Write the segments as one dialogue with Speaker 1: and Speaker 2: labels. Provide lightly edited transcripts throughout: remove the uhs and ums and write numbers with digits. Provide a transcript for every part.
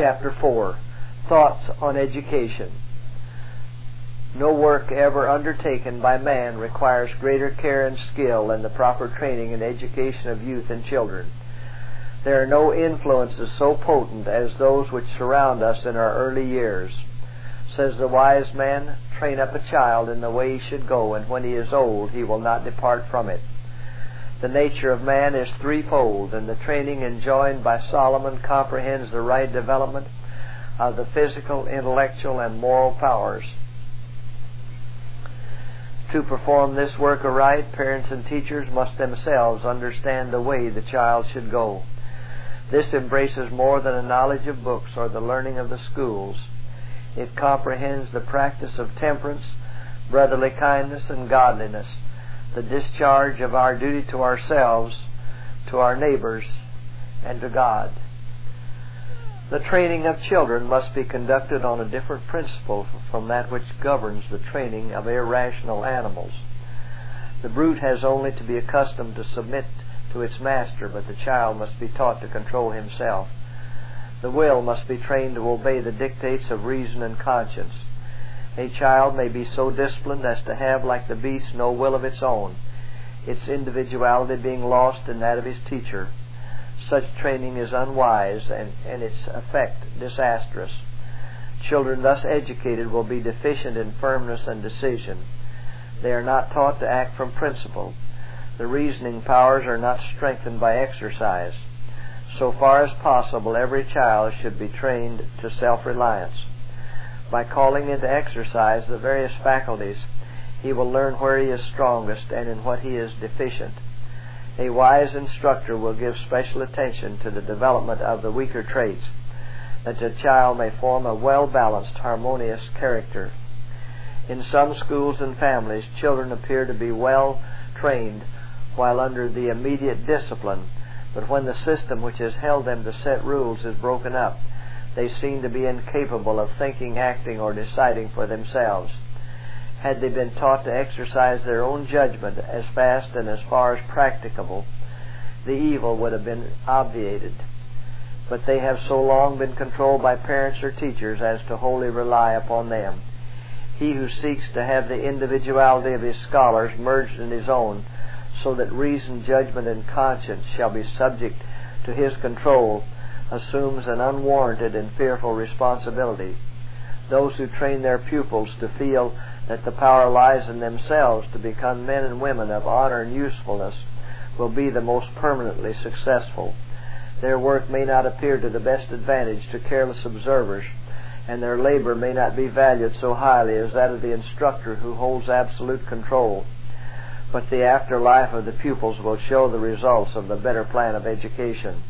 Speaker 1: Chapter 4. Thoughts on Education. No work ever undertaken by man requires greater care and skill than the proper training and education of youth and children. There are no influences so potent as those which surround us in our early years. Says the wise man, "Train up a child in the way he should go, and when he is old he will not depart from it." The nature of man is threefold, and the training enjoined by Solomon comprehends the right development of the physical, intellectual, and moral powers. To perform this work aright, parents and teachers must themselves understand the way the child should go. This embraces more than a knowledge of books or the learning of the schools. It comprehends the practice of temperance, brotherly kindness, and godliness, the discharge of our duty to ourselves, to our neighbors, and to God. The training of children must be conducted on a different principle from that which governs the training of irrational animals. The brute has only to be accustomed to submit to its master, but the child must be taught to control himself. The will must be trained to obey the dictates of reason and conscience. A child may be so disciplined as to have, like the beast, no will of its own, its individuality being lost in that of his teacher. Such training is unwise and its effect disastrous. Children thus educated will be deficient in firmness and decision. They are not taught to act from principle. The reasoning powers are not strengthened by exercise. So far as possible, every child should be trained to self-reliance. By calling into exercise the various faculties, he will learn where he is strongest and in what he is deficient. A wise instructor will give special attention to the development of the weaker traits, that the child may form a well-balanced, harmonious character. In some schools and families, children appear to be well trained while under the immediate discipline, but when the system which has held them to set rules is broken up, they seem to be incapable of thinking, acting, or deciding for themselves. Had they been taught to exercise their own judgment as fast and as far as practicable, the evil would have been obviated. But they have so long been controlled by parents or teachers as to wholly rely upon them. He who seeks to have the individuality of his scholars merged in his own, so that reason, judgment, and conscience shall be subject to his control, assumes an unwarranted and fearful responsibility. Those who train their pupils to feel that the power lies in themselves to become men and women of honor and usefulness will be the most permanently successful. Their work may not appear to the best advantage to careless observers, and their labor may not be valued so highly as that of the instructor who holds absolute control. But the afterlife of the pupils will show the results of the better plan of education.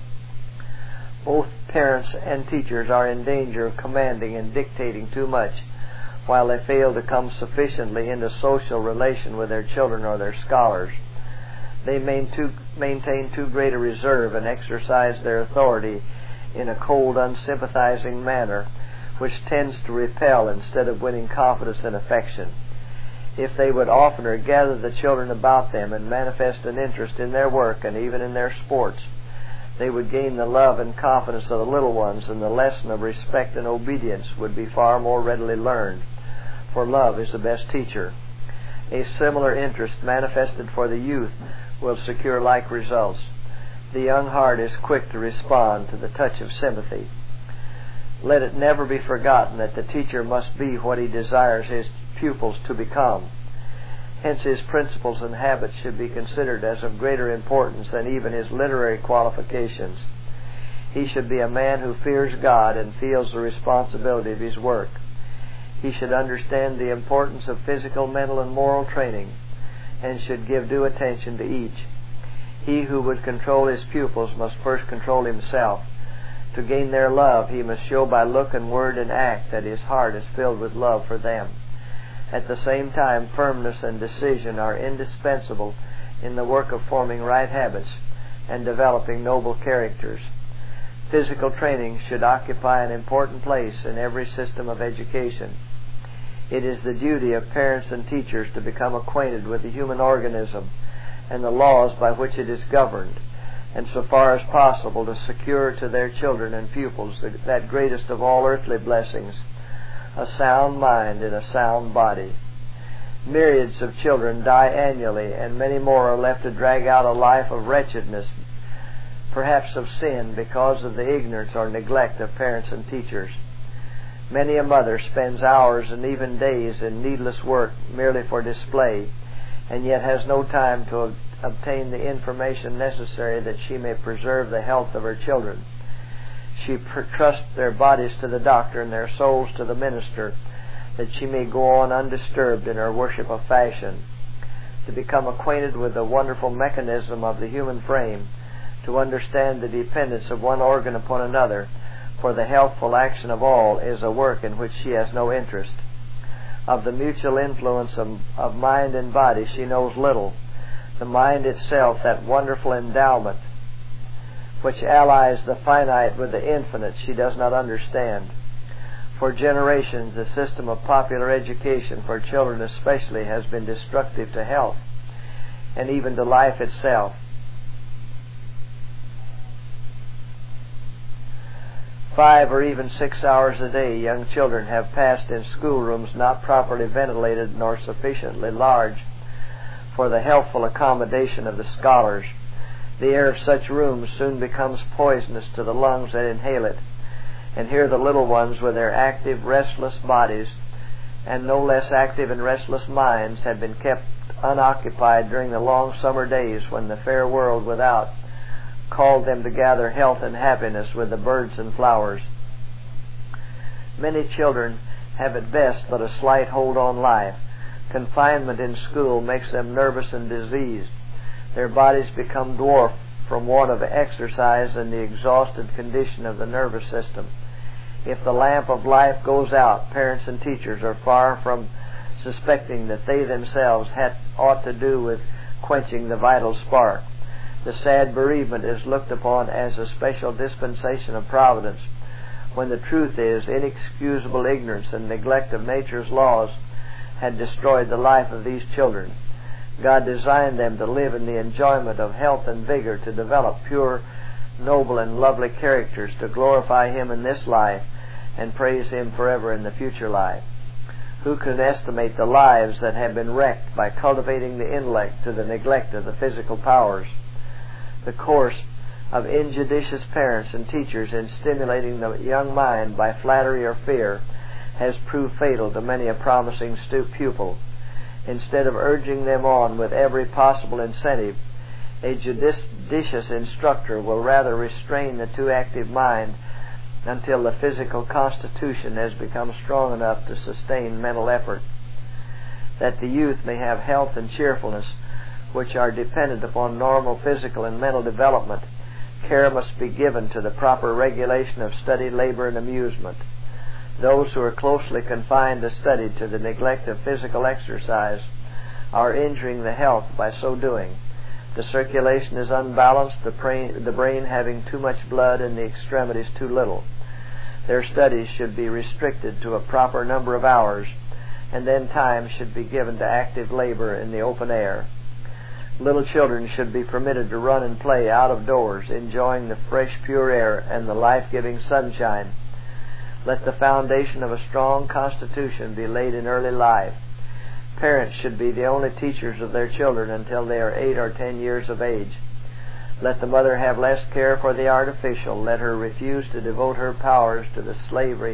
Speaker 1: Both parents and teachers are in danger of commanding and dictating too much, while they fail to come sufficiently into social relation with their children or their scholars. They maintain too great a reserve and exercise their authority in a cold, unsympathizing manner, which tends to repel instead of winning confidence and affection. If they would oftener gather the children about them and manifest an interest in their work and even in their sports, they would gain the love and confidence of the little ones, and the lesson of respect and obedience would be far more readily learned, for love is the best teacher. A similar interest manifested for the youth will secure like results. The young heart is quick to respond to the touch of sympathy. Let it never be forgotten that the teacher must be what he desires his pupils to become. Hence his principles and habits should be considered as of greater importance than even his literary qualifications. He should be a man who fears God and feels the responsibility of his work. He should understand the importance of physical, mental, and moral training, and should give due attention to each. He who would control his pupils must first control himself. To gain their love, he must show by look and word and act that his heart is filled with love for them. At the same time, firmness and decision are indispensable in the work of forming right habits and developing noble characters. Physical training should occupy an important place in every system of education. It is the duty of parents and teachers to become acquainted with the human organism and the laws by which it is governed. and so far as possible to secure to their children and pupils that greatest of all earthly blessings, a sound mind and a sound body. Myriads of children die annually, and many more are left to drag out a life of wretchedness, perhaps of sin, because of the ignorance or neglect of parents and teachers. Many a mother spends hours and even days in needless work merely for display, and yet has no time to obtain the information necessary that she may preserve the health of her children. She trusts their bodies to the doctor and their souls to the minister, that she may go on undisturbed in her worship of fashion. To become acquainted with the wonderful mechanism of the human frame, to understand the dependence of one organ upon another for the healthful action of all, is a work in which she has no interest. Of the mutual influence of mind and body she knows little. The mind itself, that wonderful endowment which allies the finite with the infinite, she does not understand. For generations, the system of popular education, for children especially, has been destructive to health and even to life itself. 5 or even 6 hours a day young children have passed in schoolrooms not properly ventilated nor sufficiently large for the healthful accommodation of the scholars. The air of such rooms soon becomes poisonous to the lungs that inhale it, and here the little ones, with their active, restless bodies and no less active and restless minds, have been kept unoccupied during the long summer days when the fair world without called them to gather health and happiness with the birds and flowers. Many children have at best but a slight hold on life. Confinement in school makes them nervous and diseased. Their bodies become dwarfed from want of exercise and the exhausted condition of the nervous system. If the lamp of life goes out, parents and teachers are far from suspecting that they themselves had aught to do with quenching the vital spark. The sad bereavement is looked upon as a special dispensation of Providence, when the truth is inexcusable ignorance and neglect of nature's laws had destroyed the life of these children. God designed them to live in the enjoyment of health and vigor, to develop pure, noble, and lovely characters, to glorify Him in this life and praise Him forever in the future life. Who can estimate the lives that have been wrecked by cultivating the intellect to the neglect of the physical powers? The course of injudicious parents and teachers in stimulating the young mind by flattery or fear has proved fatal to many a promising pupil. Instead of urging them on with every possible incentive, a judicious instructor will rather restrain the too active mind until the physical constitution has become strong enough to sustain mental effort. That the youth may have health and cheerfulness, which are dependent upon normal physical and mental development, care must be given to the proper regulation of study, labor, and amusement. Those who are closely confined to study to the neglect of physical exercise are injuring the health by so doing. The circulation is unbalanced, the brain having too much blood and the extremities too little. Their studies should be restricted to a proper number of hours, and then time should be given to active labor in the open air. Little children should be permitted to run and play out of doors, enjoying the fresh, pure air and the life-giving sunshine. Let the foundation of a strong constitution be laid in early life. Parents should be the only teachers of their children until they are 8 or 10 years of age. Let the mother have less care for the artificial. Let her refuse to devote her powers to the slavery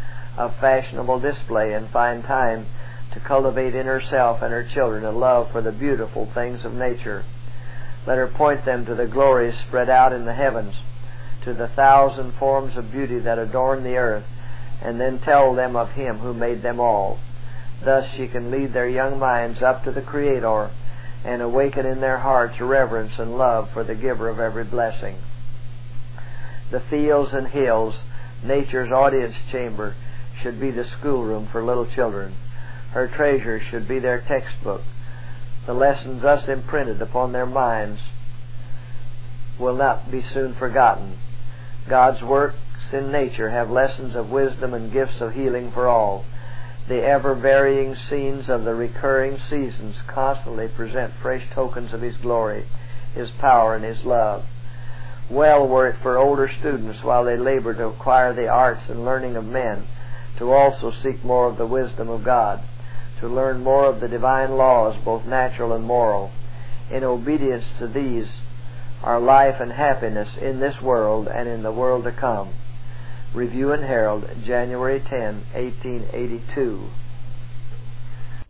Speaker 1: of fashionable display, and find time to cultivate in herself and her children a love for the beautiful things of nature. Let her point them to the glories spread out in the heavens, to the 1,000 forms of beauty that adorn the earth, and then tell them of Him who made them all. Thus she can lead their young minds up to the Creator and awaken in their hearts reverence and love for the Giver of every blessing. The fields and hills, nature's audience chamber, should be the schoolroom for little children. Her treasure should be their textbook. The lessons thus imprinted upon their minds will not be soon forgotten. God's works in nature have lessons of wisdom and gifts of healing for all. The ever-varying scenes of the recurring seasons constantly present fresh tokens of His glory, His power, and His love. Well were it for older students, while they labor to acquire the arts and learning of men, to also seek more of the wisdom of God, to learn more of the divine laws, both natural and moral. In obedience to these are life and happiness in this world and in the world to come. Review and Herald, January 10, 1882.